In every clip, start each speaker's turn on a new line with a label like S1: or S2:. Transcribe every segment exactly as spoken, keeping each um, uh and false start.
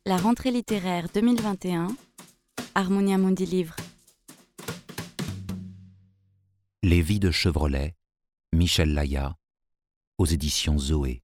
S1: La rentrée littéraire deux mille vingt et un, Harmonia Mundi Livre.
S2: Les vies de Chevrolet, Michel Laya, aux éditions Zoé.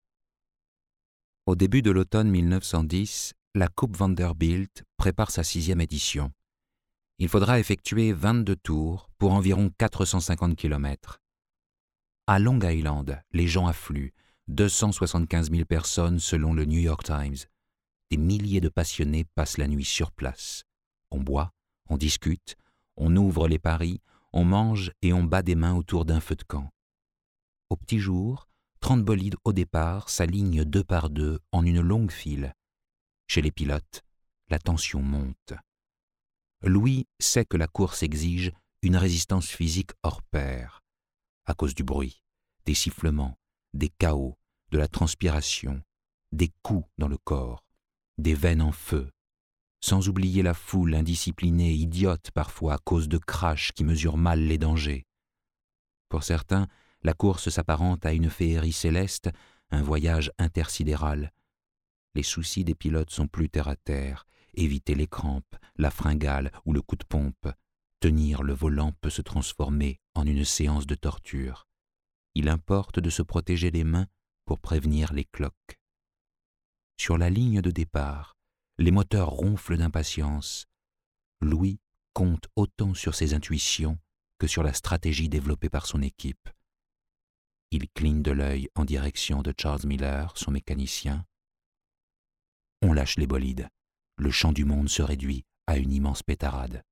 S2: Au début de l'automne mille neuf cent dix, la Coupe Vanderbilt prépare sa sixième édition. Il faudra effectuer vingt-deux tours pour environ quatre cent cinquante kilomètres. À Long Island, les gens affluent, deux cent soixante-quinze mille personnes selon le New York Times. Des milliers de passionnés passent la nuit sur place. On boit, on discute, on ouvre les paris, on mange et on bat des mains autour d'un feu de camp. Au petit jour, trente bolides au départ s'alignent deux par deux en une longue file. Chez les pilotes, la tension monte. Louis sait que la course exige une résistance physique hors pair, à cause du bruit, des sifflements, des cahots, de la transpiration, des coups dans le corps, des veines en feu, sans oublier la foule indisciplinée, idiote parfois à cause de crashs qui mesurent mal les dangers. Pour certains, la course s'apparente à une féerie céleste, un voyage intersidéral. Les soucis des pilotes sont plus terre à terre, éviter les crampes, la fringale ou le coup de pompe. Tenir le volant peut se transformer en une séance de torture. Il importe de se protéger les mains pour prévenir les cloques. Sur la ligne de départ, les moteurs ronflent d'impatience. Louis compte autant sur ses intuitions que sur la stratégie développée par son équipe. Il cligne de l'œil en direction de Charles Miller, son mécanicien. On lâche les bolides. Le champ du monde se réduit à une immense pétarade.